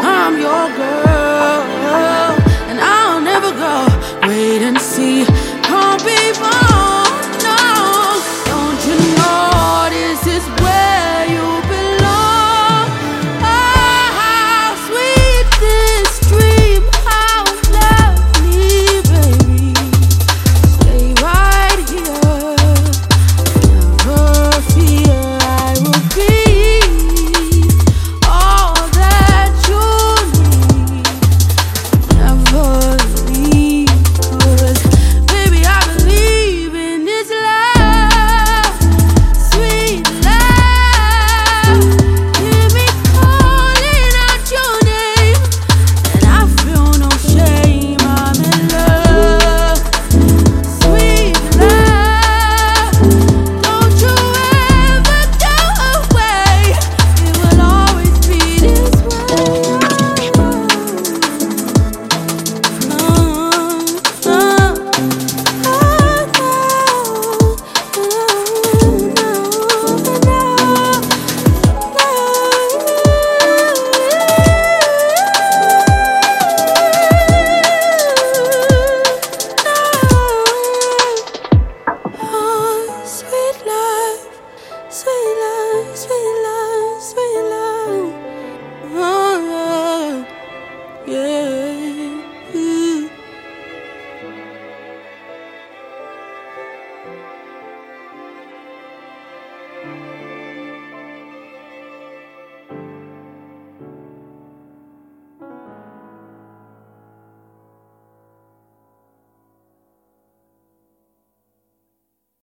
I'm your girl, and I'll never go. Wait and see, can't be wrong. No, don't you know this is where you belong? Oh, how sweet this dream, how lovely, baby. Stay right here, never fear, I will be all that you need. Never leave, 'cause baby, I believe in this love, sweet love. Hear me calling out your name, and I feel no shame. I'm in love, sweet love. Don't you ever go away. It will always be this way. Sweet love, sweet love, sweet love.